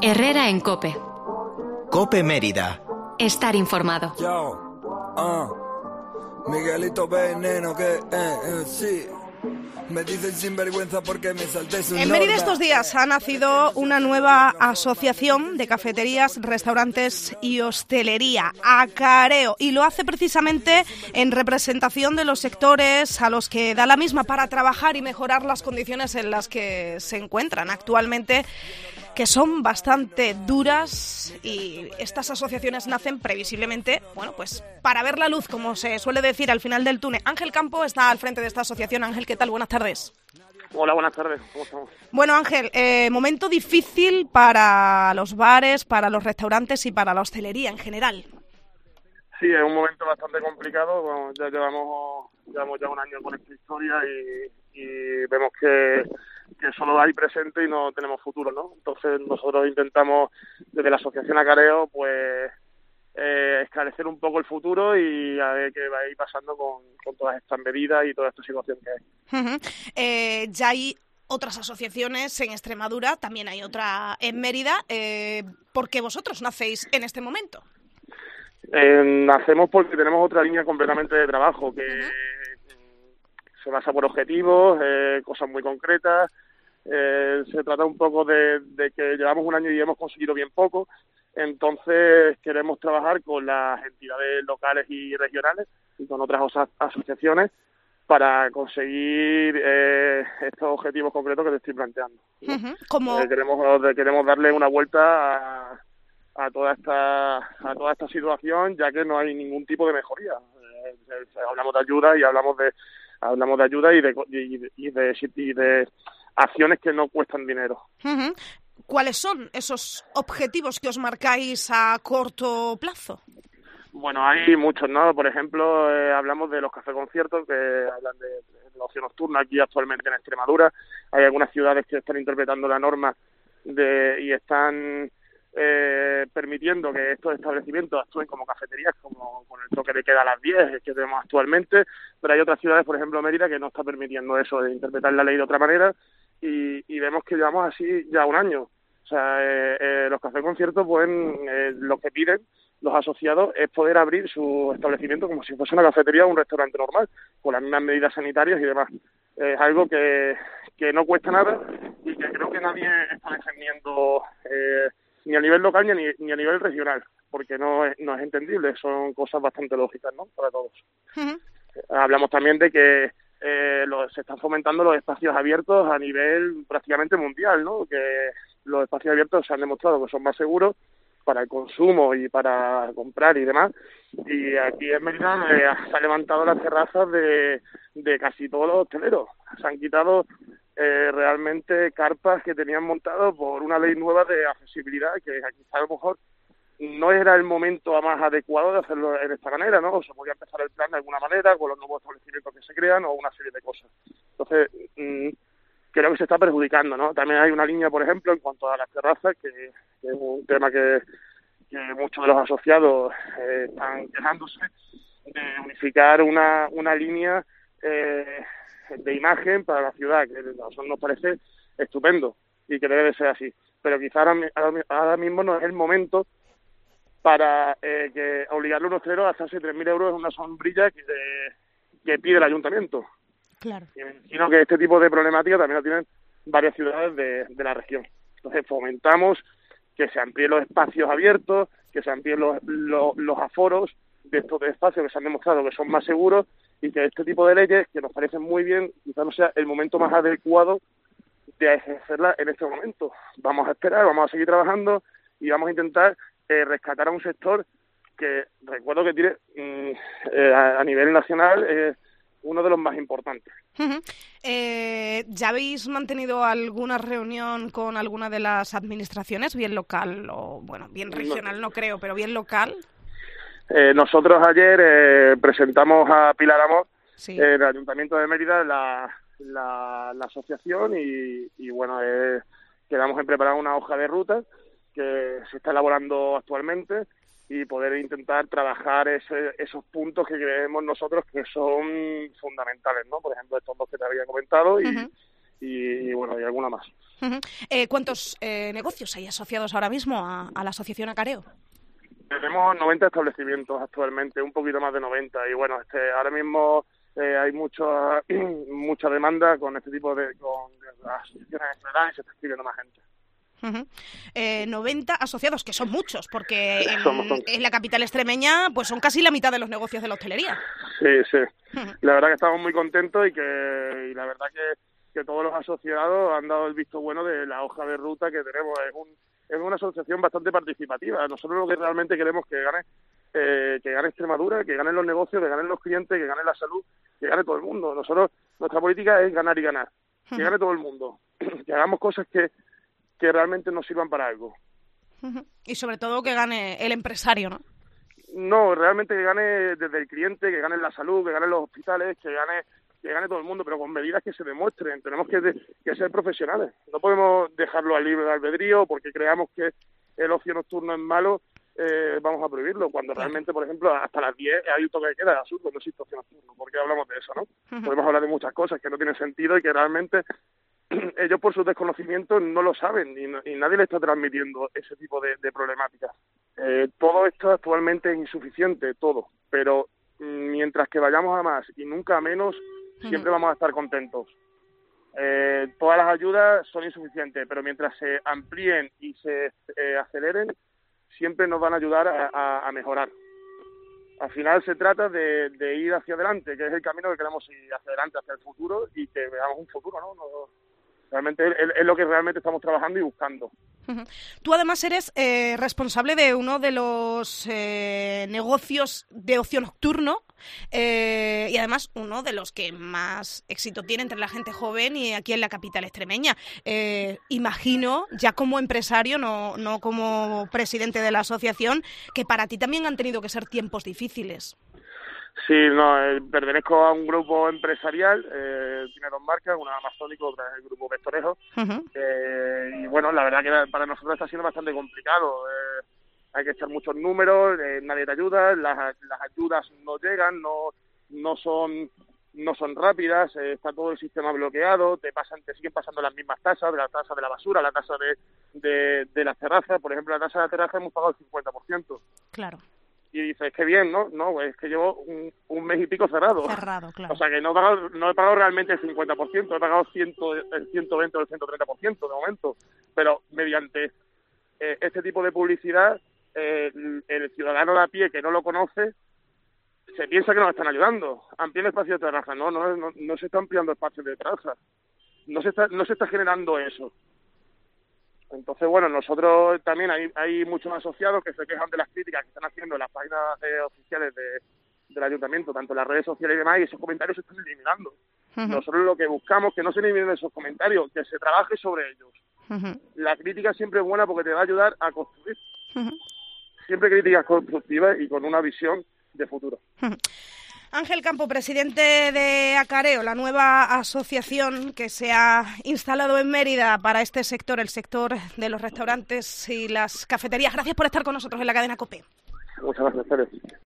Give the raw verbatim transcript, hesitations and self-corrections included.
Herrera en COPE. COPE Mérida. Estar informado. Yo, uh, Miguelito Veneno, que, eh, eh, sí. Me dicen sinvergüenza porque me salté su En Mérida estos días ha nacido una nueva asociación de cafeterías, restaurantes y hostelería, Acareo, y lo hace precisamente en representación de los sectores a los que da la misma para trabajar y mejorar las condiciones en las que se encuentran actualmente, que son bastante duras, y estas asociaciones nacen previsiblemente, bueno, pues para ver la luz, como se suele decir, al final del túnel. Ángel Campo está al frente de esta asociación. Ángel, ¿qué tal? Buenas tardes. Hola, buenas tardes. ¿Cómo estamos? Bueno, Ángel, eh, momento difícil para los bares, para los restaurantes y para la hostelería en general. Sí, es un momento bastante complicado. Bueno, ya llevamos, llevamos ya un año con esta historia y, y vemos que, que solo hay presente y no tenemos futuro, ¿no? Entonces nosotros intentamos, desde la Asociación Acareo, pues eh, esclarecer un poco el futuro y a ver qué va a ir pasando con, con todas estas medidas y toda esta situación que hay. Uh-huh. Eh, ya hay otras asociaciones en Extremadura, también hay otra en Mérida. Eh, ¿Por qué vosotros nacéis en este momento? Eh, nacemos porque tenemos otra línea completamente de trabajo que uh-huh. se basa por objetivos, eh, cosas muy concretas. Eh, se trata un poco de, de que llevamos un año y hemos conseguido bien poco, entonces queremos trabajar con las entidades locales y regionales y con otras osa- asociaciones para conseguir eh, estos objetivos concretos que te estoy planteando, ¿no? Uh-huh. ¿Cómo? Eh, queremos, queremos darle una vuelta a a toda esta a toda esta situación, ya que no hay ningún tipo de mejoría. Eh, eh, hablamos de ayuda y hablamos de hablamos de ayuda y de y de, y de, y de acciones que no cuestan dinero. Uh-huh. ¿Cuáles son esos objetivos que os marcáis a corto plazo? Bueno, hay muchos, ¿no? Por ejemplo, eh, hablamos de los café-conciertos, que hablan de, de la opción nocturna aquí actualmente en Extremadura. Hay algunas ciudades que están interpretando la norma de y están Eh, permitiendo que estos establecimientos actúen como cafeterías, como con el toque de queda a las diez que tenemos actualmente, pero hay otras ciudades, por ejemplo Mérida, que no está permitiendo eso, de interpretar la ley de otra manera, y, y vemos que llevamos así ya un año. O sea, eh, eh, los cafés conciertos pueden, eh, lo que piden los asociados es poder abrir su establecimiento como si fuese una cafetería o un restaurante normal, con las mismas medidas sanitarias y demás. Eh, es algo que, que no cuesta nada y que creo que nadie está defendiendo eh, ni a nivel local ni a, ni, ni a nivel regional, porque no es, no es entendible, son cosas bastante lógicas, ¿no?, para todos. Uh-huh. Hablamos también de que eh, lo, se están fomentando los espacios abiertos a nivel prácticamente mundial, ¿no?, que los espacios abiertos se han demostrado que son más seguros para el consumo y para comprar y demás, y aquí en Mérida eh, se han levantado las terrazas de, de casi todos los hosteleros, se han quitado Eh, realmente carpas que tenían montado por una ley nueva de accesibilidad, que quizá a lo mejor no era el momento más adecuado de hacerlo en esta manera, ¿no? O se podía empezar el plan de alguna manera con los nuevos establecimientos que se crean o una serie de cosas. Entonces, mmm, creo que se está perjudicando, ¿no? También hay una línea, por ejemplo, en cuanto a las terrazas, que, que es un tema que, que muchos de los asociados eh, están quejándose, de unificar una, una línea eh, de imagen para la ciudad, que a nosotros nos parece estupendo y que debe de ser así, pero quizá ahora, ahora mismo no es el momento para eh, que obligarle a un hostelero a gastarse tres mil euros en una sombrilla que, eh, que pide el ayuntamiento. Claro. Y me imagino que este tipo de problemática también lo tienen varias ciudades de, de la región. Entonces fomentamos que se amplíen los espacios abiertos, que se amplíen los, los, los aforos de estos espacios que se han demostrado que son más seguros, y que este tipo de leyes, que nos parecen muy bien, quizás no sea el momento más adecuado de ejercerla en este momento. Vamos a esperar, vamos a seguir trabajando y vamos a intentar eh, rescatar a un sector que recuerdo que tiene mm, eh, a, a nivel nacional eh, uno de los más importantes. Uh-huh. Eh, ¿Ya habéis mantenido alguna reunión con alguna de las administraciones, bien local o, bueno, bien regional no, no creo, pero bien local? Eh, nosotros ayer eh, presentamos a Pilar Amor, sí. en el Ayuntamiento de Mérida, la, la, la asociación y, y bueno, eh, quedamos en preparar una hoja de ruta que se está elaborando actualmente y poder intentar trabajar ese, esos puntos que creemos nosotros que son fundamentales, ¿no? Por ejemplo, estos dos que te había comentado y, uh-huh. y, y bueno, y alguna más. Uh-huh. Eh, ¿Cuántos eh, negocios hay asociados ahora mismo a, a la Asociación Acareo? Tenemos noventa establecimientos actualmente, un poquito más de noventa, y bueno, este, ahora mismo eh, hay mucho, mucha demanda con este tipo de, con las asociaciones en general, y se está escribiendo más gente. Uh-huh. eh, noventa asociados, que son muchos, porque en, Somos, somos. en la capital extremeña pues son casi la mitad de los negocios de la hostelería. Sí, sí. Uh-huh. La verdad que estamos muy contentos y que y la verdad que, que todos los asociados han dado el visto bueno de la hoja de ruta que tenemos. Es, un, es una asociación bastante participativa. Nosotros lo que realmente queremos es que gane, eh, que gane Extremadura, que ganen los negocios, que ganen los clientes, que gane la salud, que gane todo el mundo. Nosotros, nuestra política es ganar y ganar. Que gane todo el mundo. Que hagamos cosas que que realmente nos sirvan para algo. Y sobre todo que gane el empresario, ¿no? No, realmente que gane desde el cliente, que gane la salud, que gane los hospitales, que gane que gane todo el mundo, pero con medidas que se demuestren. Tenemos que, de, que ser profesionales. No podemos dejarlo al libre albedrío porque creamos que el ocio nocturno es malo, eh, vamos a prohibirlo. Cuando realmente, por ejemplo, hasta las diez hay un toque de queda, es absurdo, no existe ocio nocturno. ¿Por qué hablamos de eso, no? Uh-huh. Podemos hablar de muchas cosas que no tienen sentido y que realmente ellos por su desconocimiento no lo saben y, no, y nadie le está transmitiendo ese tipo de, de problemáticas. Eh, todo esto actualmente es insuficiente, todo, pero mientras que vayamos a más y nunca a menos, siempre vamos a estar contentos. Eh, todas las ayudas son insuficientes, pero mientras se amplíen y se eh, aceleren, siempre nos van a ayudar a, a, a mejorar. Al final se trata de, de ir hacia adelante, que es el camino que queremos ir hacia adelante, hacia el futuro, y que veamos un futuro, ¿no? no realmente es, es lo que realmente estamos trabajando y buscando. Uh-huh. Tú además eres eh, responsable de uno de los eh, negocios de ocio nocturno eh, y además uno de los que más éxito tiene entre la gente joven y aquí en la capital extremeña. Eh, imagino, ya como empresario, no, no como presidente de la asociación, que para ti también han tenido que ser tiempos difíciles. Sí, no, eh, pertenezco a un grupo empresarial, eh, tiene dos marcas, una Amazónico, otra es el grupo Vectorejo, uh-huh. eh, y bueno, la verdad que para nosotros está siendo bastante complicado, eh, hay que echar muchos números, eh, nadie te ayuda, las, las ayudas no llegan, no no son no son rápidas, eh, está todo el sistema bloqueado, te pasan te siguen pasando las mismas tasas, de la tasa de la basura, la tasa de, de, de las terrazas, por ejemplo, la tasa de la terraza hemos pagado el cincuenta por ciento. Claro. Y dices, qué bien, ¿no? No, es que llevo un, un mes y pico cerrado. Cerrado, claro. O sea, que no he pagado, no he pagado realmente el cincuenta por ciento, he pagado ciento, el ciento veinte o el ciento treinta por ciento de momento. Pero mediante eh, este tipo de publicidad, eh, el, el ciudadano de a pie que no lo conoce, se piensa que nos están ayudando. Amplíen espacios de terraza. No, no, no, no se está ampliando espacios de terraza. No se está, no se está generando eso. Entonces, bueno, nosotros también hay, hay muchos asociados que se quejan de las críticas que están haciendo en las páginas eh, oficiales de, del ayuntamiento, tanto en las redes sociales y demás, y esos comentarios se están eliminando. Uh-huh. Nosotros lo que buscamos es que no se eliminen esos comentarios, que se trabaje sobre ellos. Uh-huh. La crítica siempre es buena porque te va a ayudar a construir. Uh-huh. Siempre críticas constructivas y con una visión de futuro. Uh-huh. Ángel Campo, presidente de Acareo, la nueva asociación que se ha instalado en Mérida para este sector, el sector de los restaurantes y las cafeterías. Gracias por estar con nosotros en la cadena COPE. Muchas gracias, Pérez.